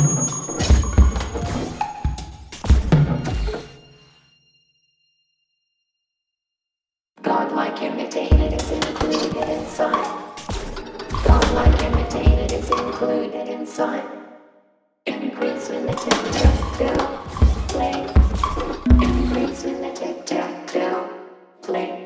Godlike imitated is included inside. Godlike imitated is included inside. Increase when the tic-tac-toe play. Increase when the tic-tac-toe play.